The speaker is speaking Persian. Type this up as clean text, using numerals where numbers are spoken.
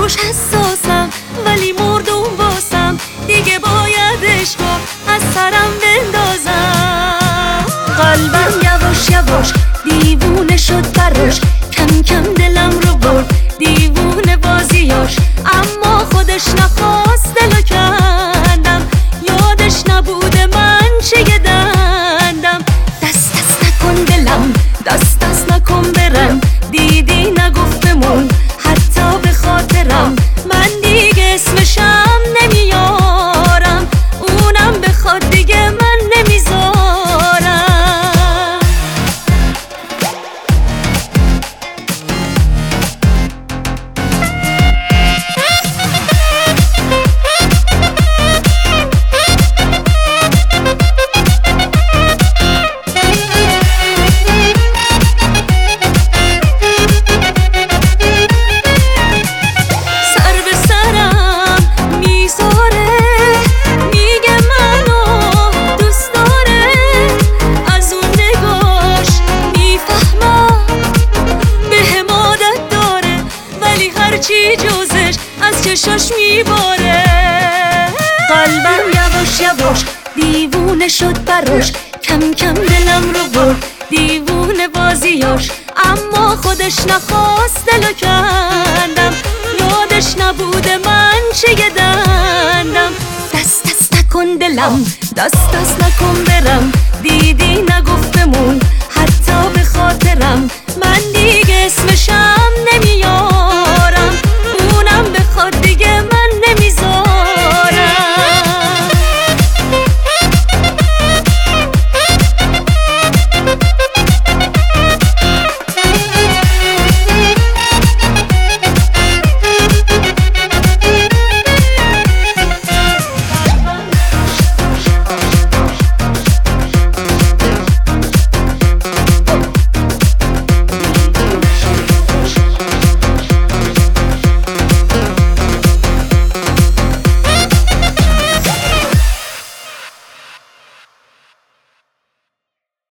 روش حساسم ولی مردم واسم، دیگه باید عشقو از سرم بندازم. قلبم یواش یواش دیوونه شد براش، کم کم دلم رو برد دیوونه بازیاش. اما خودش نخواست دلو کندم، یادش نبوده من چه دندم. دست دست نکن دلم، دست دست نکن برم، دیدی نگفت بمون حتی به خاطرم. من دیگه اسمشم نمیارم، اونم بخواد دیگه من نمیذارم. چی جوزش از چشاش میباره. قلبم یواش یواش دیوونه شد براش، کم کم دلم رو برد دیوونه بازیاش. اما خودش نخواست دلو کندم، یادش نبوده من چه دندم. دست دست نکن دلم، دست دست نکن برم، دیدی